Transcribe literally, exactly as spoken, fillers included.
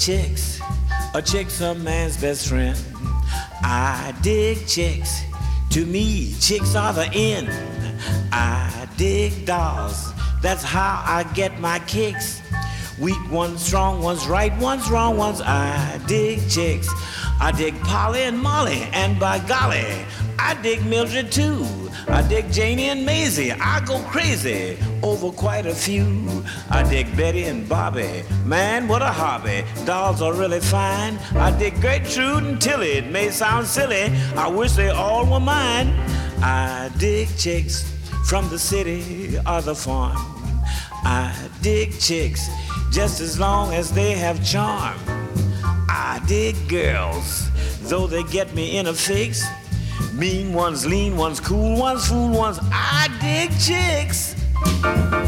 chicks. A chick's a man's best friend. I dig chicks. To me, chicks are the end. I dig dolls. That's how I get my kicks. Weak ones, strong ones, right ones, wrong ones. I dig chicks. I dig Polly and Molly, and by golly, I dig Mildred too. I dig Janie and Maisie. I go crazy over quite a few. I dig Betty and Bobby. Man, what a hobby. Dolls are really fine. I dig Gertrude and Tilly. It may sound silly. I wish they all were mine. I dig chicks from the city or the farm. I dig chicks just as long as they have charm. I dig girls, though they get me in a fix. Mean ones, lean ones, cool ones, fool ones. I dig chicks.